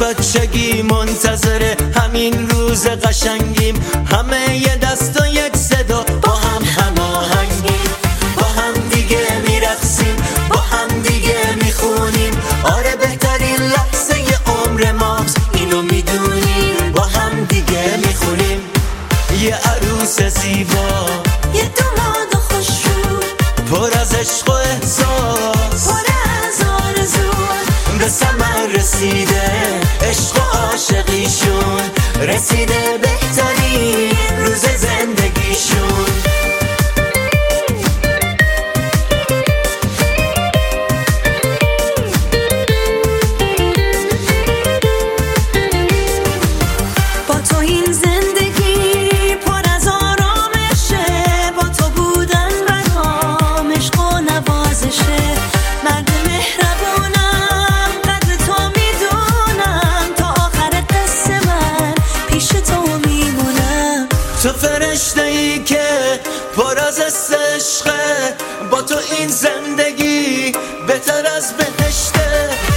بچگی منتظر همین روز قشنگیم، همه یه دست و یک صدا با هم هماهنگیم، با هم دیگه میرقصیم، با هم دیگه میخونیم. آره بهترین لحظه ی عمر ماست، اینو میدونیم، با هم دیگه میخونیم. یه عروس زیبا، یه داماد خوشرو، پر از عشق و احساس، پر از آرزو، به ثمر رسیده عشق و عاشقیشون، رسیده بهترین روز زندگیشون. با تو این زندگی پر از آرامشه، با تو بودن برام عشق و نوازشه. مرد مهربونم، قدر تو میدونم، تا آخر قصه من پیش تو میمونم. تو فرشته ای که پر از عشقه، با تو این زندگی بهتر از بهشته.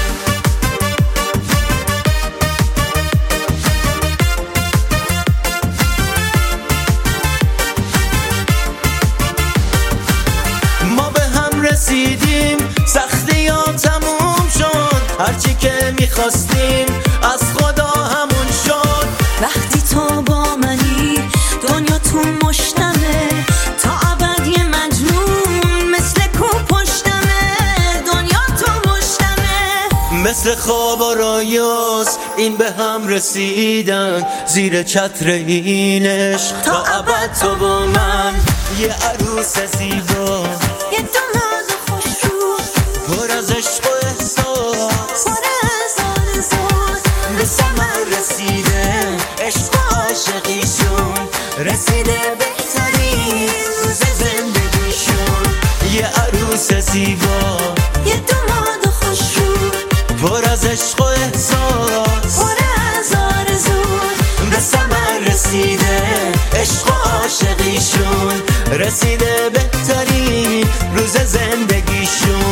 ما به هم رسیدیم، سختی ها تموم شد، هرچی که میخواستیم از خدا همون شد. وقتی تو با منی دنیا تو مشتمه، تا ابد یه مجنون مثل کو پشتمه. دنیا تو مشتمه، مثل خواب و رایاس این به هم رسیدن، زیر چتر این عشق تا ابد تو با من. یه عروس زیبا، یه داماد خوشرو، پر از عشق و احساس، پر از آرزو، به ثمر رسیده عشق و عاشقیشون، رسیده بهترین روز زندگیشون. یه عروس زیبا، یه داماد خوشرو، پر از عشق و احساس، پر از آرزو، به ثمر رسیده عشق و عاشقیشون، رسیده بهترین روز زندگیشون.